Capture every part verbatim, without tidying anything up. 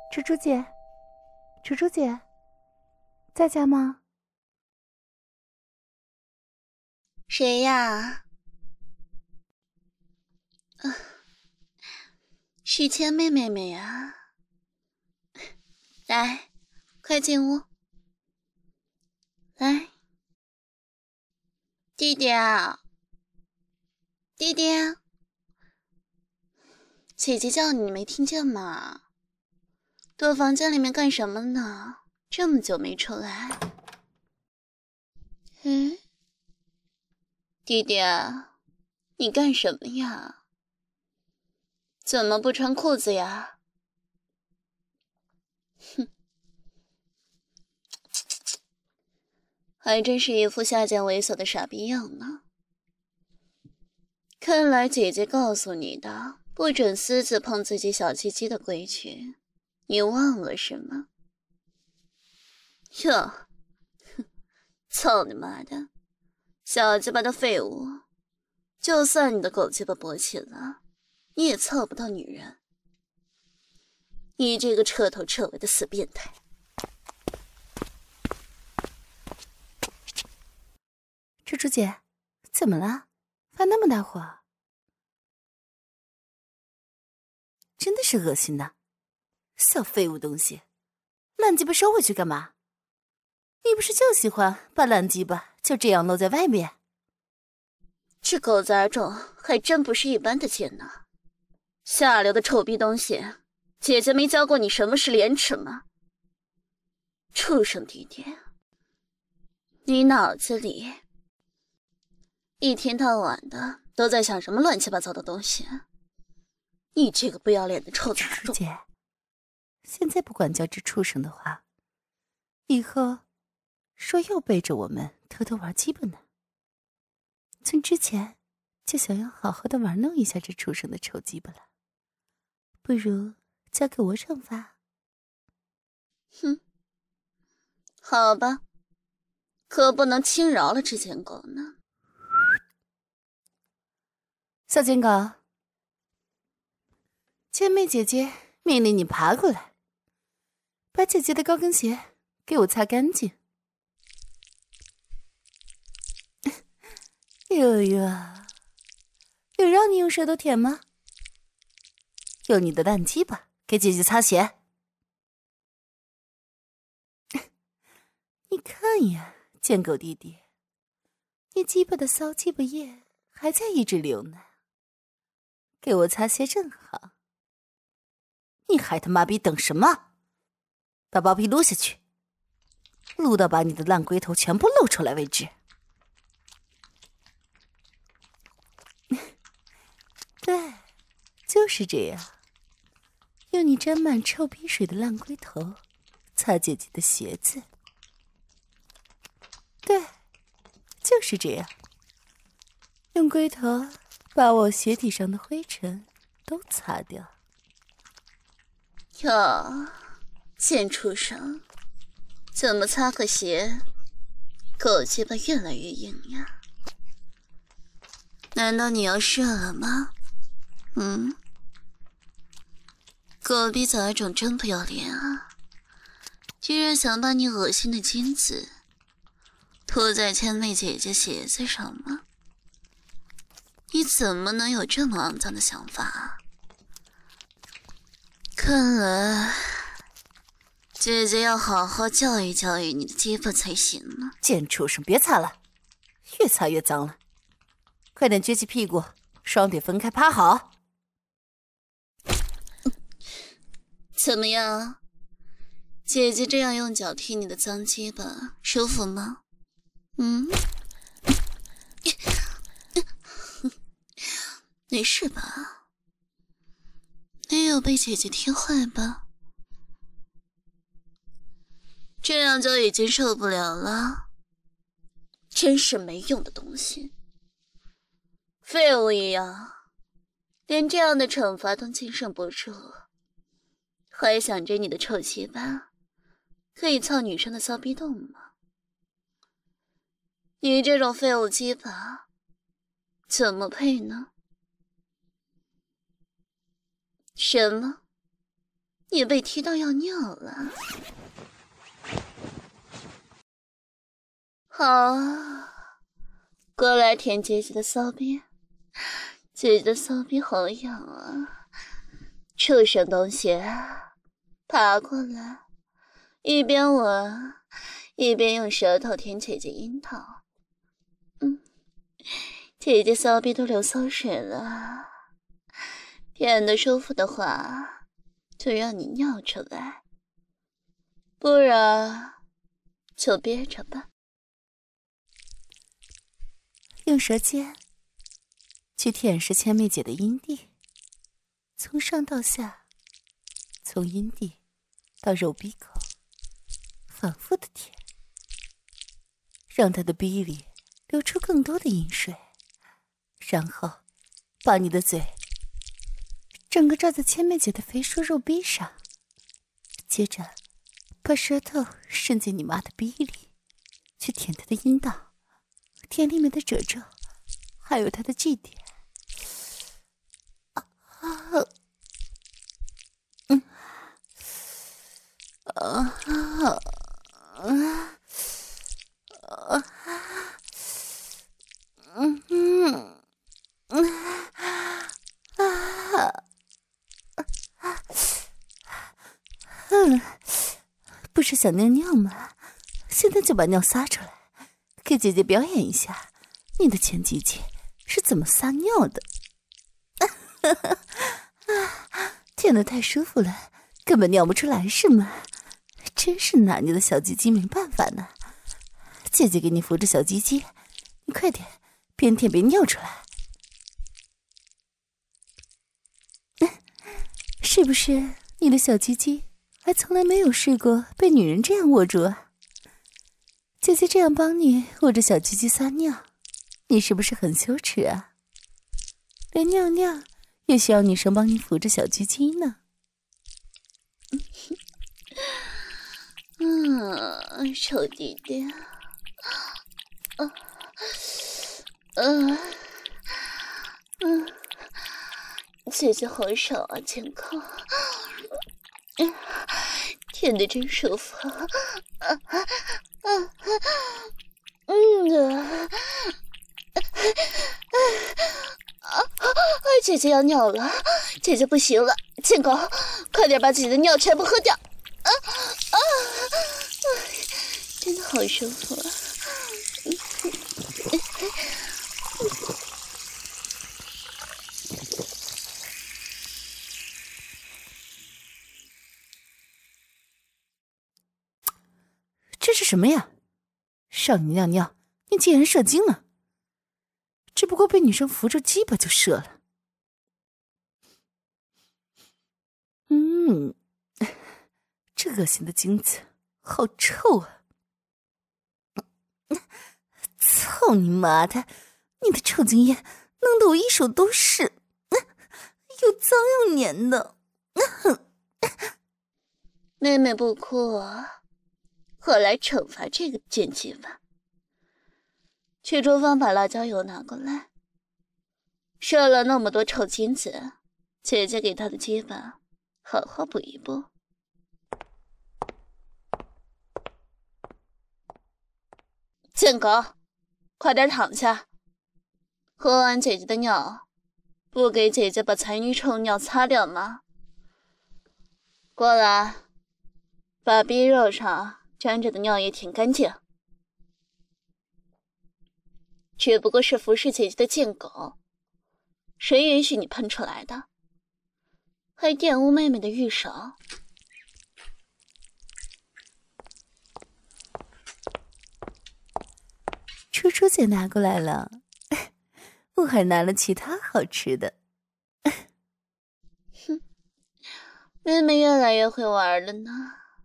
猪猪姐，猪猪姐，在家吗？ 谁呀？啊，是千妹妹妹呀。来，快进屋。来，弟弟啊，弟弟，姐姐叫你，你没听见吗？躲房间里面干什么呢？这么久没出来。嗯，弟弟，你干什么呀？怎么不穿裤子呀？哼，还真是一副下贱猥琐的傻逼样呢。看来姐姐告诉你的不准私自碰自己小鸡鸡的规矩，你忘了是吗？哟，哼，操你妈的，小鸡巴的废物！就算你的狗鸡巴勃起了，你也操不到女人。你这个彻头彻尾的死变态！ 猪猪姐，怎么了？发那么大火？真的是恶心呐！小废物东西，烂鸡巴收回去干嘛？你不是就喜欢把烂鸡巴就这样露在外面？ 这狗杂种还真不是一般的贱呢！下流的臭逼东西，姐姐没教过你什么是廉耻吗？畜生弟弟，你脑子里一天到晚的都在想什么乱七八糟的东西？你这个不要脸的臭杂种！ 姐，现在不管教这畜生的话，以后说又背着我们偷偷玩鸡巴呢。从之前就想要好好的玩弄一下这畜生的臭鸡巴了，不如交给我惩罚。 哼，好吧，可不能轻饶了这贱狗呢。 小贱狗，千妹姐姐命令你爬过来，把姐姐的高跟鞋给我擦干净。悠悠，有让你用舌头舔吗？用你的烂鸡巴给姐姐擦鞋。你看呀，贱狗弟弟，你鸡巴的骚鸡巴液还在一直流呢，给我擦鞋正好。你还他妈逼等什么？把包皮撸下去，撸到把你的烂龟头全部露出来为止。对，就是这样，用你沾满臭逼水的烂龟头擦姐姐的鞋子。对，就是这样，用龟头把我鞋底上的灰尘都擦掉。 哟，贱畜生，怎么擦个鞋，狗鸡巴越来越硬呀？难道你要射了吗？嗯，狗逼杂种真不要脸啊！居然想把你恶心的精子涂在千妹姐姐鞋子上吗？你怎么能有这么肮脏的想法啊？看来姐姐要好好教育教育你的鸡巴才行呢。 贱畜生，别擦了，越擦越脏了。快点撅起屁股，双腿分开趴好。 怎么样？姐姐这样用脚踢你的脏鸡巴，舒服吗？嗯？没事吧？没有被姐姐踢坏吧？这样就已经受不了了。真是没用的东西，废物一样，连这样的惩罚都经受不住，还想着你的臭鸡巴可以操女生的骚逼洞吗？你这种废物鸡巴怎么配呢？什么？ 也被踢到要尿了。好啊，过来舔姐姐的骚逼，姐姐的骚逼好痒啊！畜生东西，爬过来，一边吻一边用舌头舔姐姐阴道。嗯，姐姐骚逼都流骚水了，舔得舒服的话，就让你尿出来，不然就憋着吧。 用舌尖去舔舐千妹姐的阴蒂，从上到下，从阴蒂到肉壁口，反复的舔，让她的逼里流出更多的阴水，然后把你的嘴整个罩在千妹姐的肥硕肉壁上，接着把舌头伸进你妈的逼里，去舔她的阴道，舔里面的褶皱，还有她的 G 点。啊啊，嗯，啊啊啊啊，嗯嗯嗯啊啊，嗯，不是想尿尿吗？现在就把尿撒出来，给姐姐表演一下你的前鸡鸡是怎么撒尿的。舔得太舒服了，根本尿不出来是吗？真是拿你的小鸡鸡没办法呢。姐姐给你扶着小鸡鸡，你快点边舔边尿出来。是不是你的小鸡鸡还从来没有试过被女人这样握住啊？姐姐这样帮你握着小鸡鸡撒尿，你是不是很羞耻啊？连尿尿也需要女生帮你扶着小鸡鸡呢。 嗯，臭弟弟，嗯嗯嗯，姐姐好爽啊，健康，嗯，舔得真舒服，啊啊啊嗯啊啊啊！姐姐要尿了，姐姐不行了，健狗，快点把姐姐的尿全部喝掉！啊啊！真的好舒服啊！ 这是什么呀？让你尿尿，你竟然射精了！只不过被女生扶着鸡巴就射了。嗯，这恶心的精子好臭啊！操你妈的，你的臭精液弄得我一手都是，又脏又黏的。 妹妹不哭啊，我来惩罚这个贱鸡巴。去厨房把辣椒油拿过来。射了那么多臭精子，姐姐给她的鸡巴好好补一补。贱狗，快点躺下！喝完姐姐的尿，不给姐姐把残余臭尿擦掉吗？过来，把逼肉上沾着的尿液舔干净。只不过是服侍姐姐的贱狗，谁允许你喷出来的？还玷污妹妹的玉手。 楚楚姐拿过来了，我还拿了其他好吃的。 哼，妹妹越来越会玩了呢。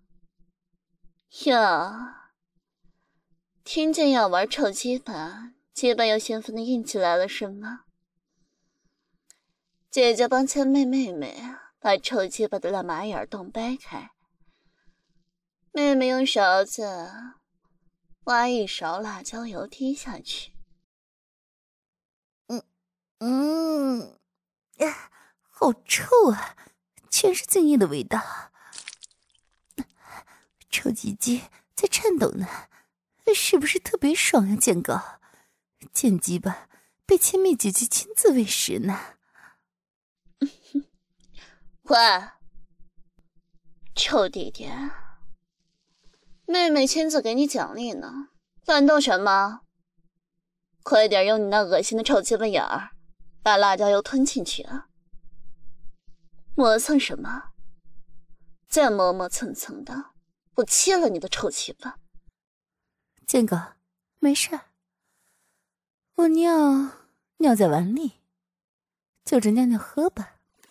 哟，听见要玩臭鸡巴，鸡巴又兴奋的硬起来了是吗？姐姐帮千妹妹妹把臭鸡巴的烂马眼洞掰开，妹妹用勺子挖一勺辣椒油滴下去。 嗯嗯，好臭啊，全是精液的味道。 臭鸡鸡在颤抖呢，是不是特别爽啊？贱狗，贱鸡巴被亲密姐姐亲自喂食呢。 喂，臭弟弟，妹妹亲自给你奖励呢，感动什么？快点用你那恶心的臭鸡巴眼儿把辣椒油吞进去啊！磨蹭什么？再磨磨蹭蹭的，我切了你的臭鸡巴！ 贱狗，没事，我尿尿在碗里，就着尿尿喝吧。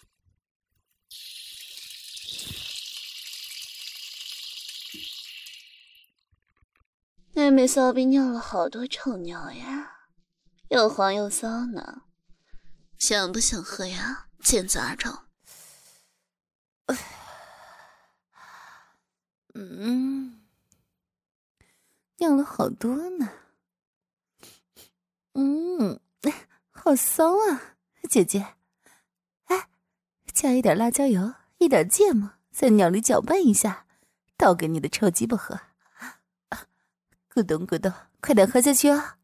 妹妹骚逼尿了好多臭尿呀，又黄又骚呢，想不想喝呀，贱杂种？ 嗯，尿了好多呢。嗯，好骚啊，姐姐。哎，加一点辣椒油，一点芥末，在尿里搅拌一下，倒给你的臭鸡巴喝。咕咚咕咚，快点喝下去啊！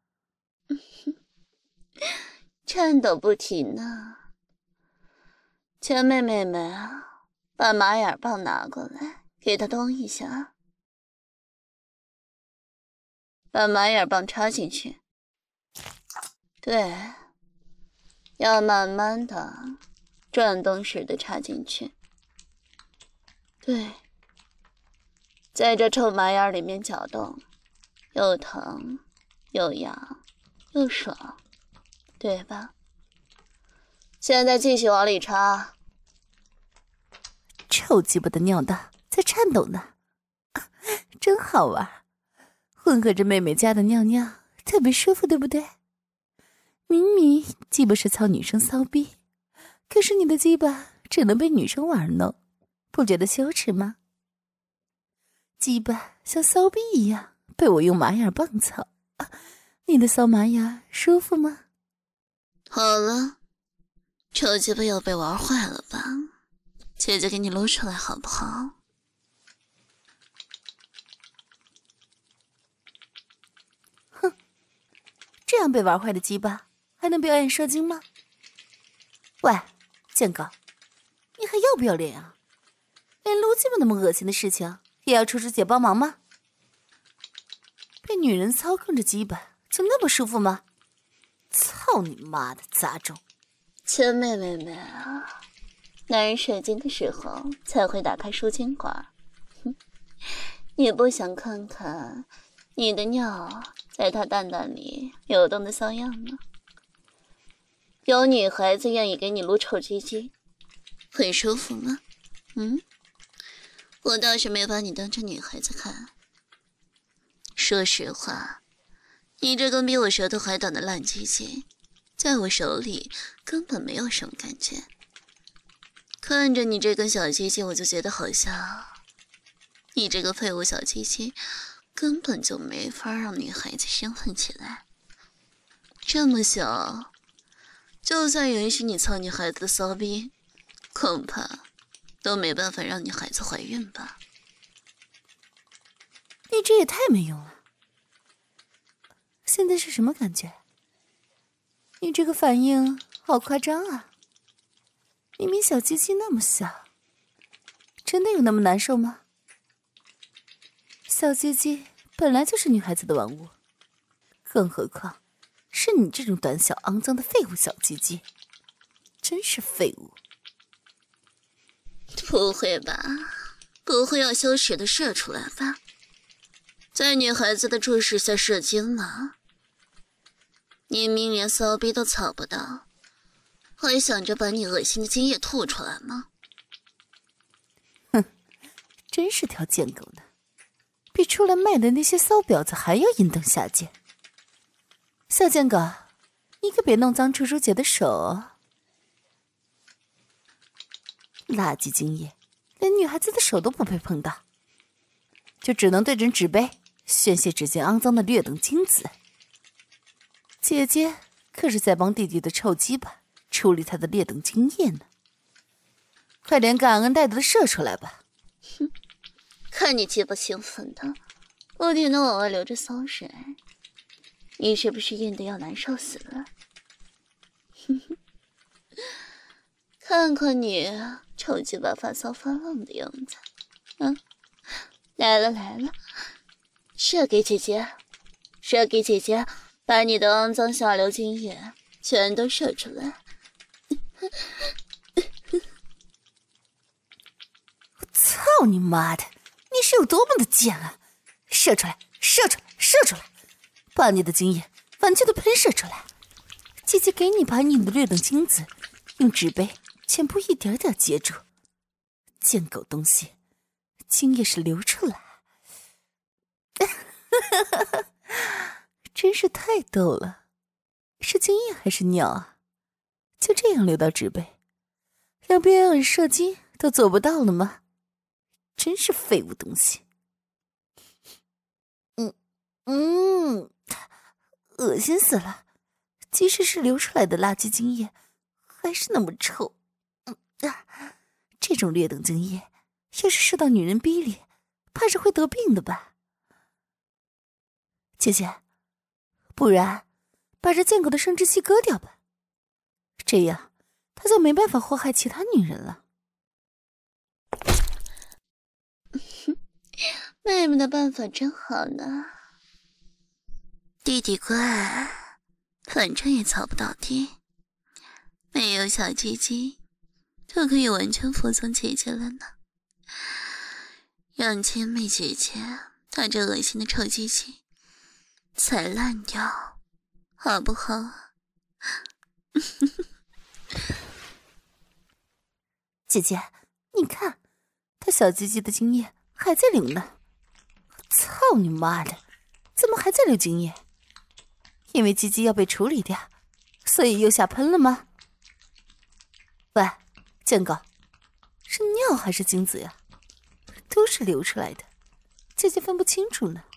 颤抖不停呢。前妹妹们啊，把马眼棒拿过来，给她动一下。把马眼棒插进去。对，要慢慢的转动式的插进去。对，在这臭马眼里面搅动，又疼又痒又爽，对吧？现在继续往里插。 臭鸡巴的尿道在颤抖呢，真好玩，混合着妹妹家的尿尿，特别舒服，对不对？明明鸡巴是操女生骚逼，可是你的鸡巴只能被女生玩弄，不觉得羞耻吗？鸡巴像骚逼一样被我用马眼棒操，啊，你的骚马眼舒服吗？ 好了，臭鸡巴又被玩坏了吧？姐姐给你撸出来好不好？ 哼，这样被玩坏的鸡巴还能表演射精吗？喂，贱狗，你还要不要脸啊？连撸鸡巴那么恶心的事情也要楚楚姐帮忙吗？被女人操控着鸡巴就那么舒服吗？操你妈的杂种！ 亲妹妹们啊，男人射精的时候才会打开输精管，哼，你不想看看你的尿在他蛋蛋里流动的骚样吗？有女孩子愿意给你撸臭鸡鸡，会舒服吗？嗯，我倒是没把你当成女孩子看。说实话，你这根比我舌头还短的烂鸡鸡，在我手里根本没有什么感觉。看着你这根小鸡鸡，我就觉得好像你这个废物小鸡鸡根本就没法让女孩子兴奋起来。这么小，就算允许你操女孩子的骚逼，恐怕都没办法让女孩子怀孕吧？ 你这也太没用了。现在是什么感觉？你这个反应好夸张啊！明明小鸡鸡那么小，真的有那么难受吗？小鸡鸡本来就是女孩子的玩物，更何况是你这种短小肮脏的废物小鸡鸡，真是废物！ 不会吧？不会要羞耻的射出来吧？在女孩子的注视下射精了？你明连骚逼都操不到，还想着把你恶心的精液吐出来吗？ 哼，真是条贱狗呢，比出来卖的那些骚婊子还要阴灯下贱。小贱狗，你可别弄脏楚楚姐的手哦。垃圾精液，连女孩子的手都不配碰到，就只能对准纸杯宣泄指尖肮脏的劣等精子。姐姐可是在帮弟弟的臭鸡巴处理他的劣等精液呢，快点感恩戴德的射出来吧！ 哼， 看你鸡巴兴奋的，不停的往外流着骚水，你是不是硬的要难受死了？看看你臭鸡巴发骚发浪的样子，嗯，来了来了，射给姐姐，射给姐姐，把你的肮脏下流精液全都射出来。 我操你妈的！你是有多么的贱啊！射出来，射出来，射出来！把你的精液完全的喷射出来！姐姐给你把你的劣等精子用纸杯全部一点点接住。贱狗东西，精液是流出来。真是太逗了，是精液还是尿啊？就这样流到纸杯，连边耳射精都做不到了吗？真是废物东西。嗯嗯，恶心死了！即使是流出来的垃圾精液，还是那么臭。嗯啊，这种劣等精液，要是射到女人逼里，怕是会得病的吧？姐姐，不然把这贱狗的生殖器割掉吧，这样他就没办法祸害其他女人了。 妹妹的办法真好呢，弟弟乖，反正也操不到地，没有小鸡鸡就可以完全服从姐姐了呢。让亲妹姐姐把这恶心的臭鸡鸡踩烂掉，好不好啊？ 姐姐，你看，他小鸡鸡的精液还在流呢。操你妈的，怎么还在流精液？因为鸡鸡要被处理掉，所以又下喷了吗？喂，贱狗，是尿还是精子呀？都是流出来的，姐姐分不清楚呢。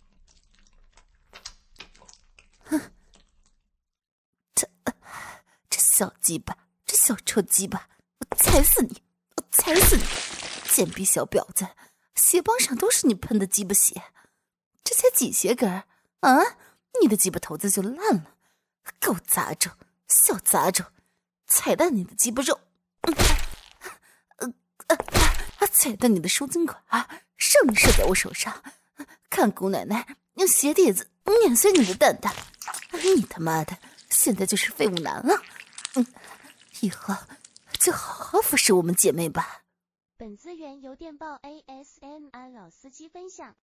哼，这这小鸡巴，这小臭鸡巴，我踩死你！我踩死你！贱逼小婊子，鞋帮上都是你喷的鸡巴血，这才几鞋跟儿啊！你的鸡巴头子就烂了，狗杂种，小杂种，踩烂你的鸡巴肉，嗯呃呃呃、踩到你的输精管，射射在我手上，看姑奶奶用鞋底子碾碎你的蛋蛋！你他妈的，现在就是废物男了！嗯，以后就好好服侍我们姐妹吧。 本资源由电报 A S M R 老司机分享。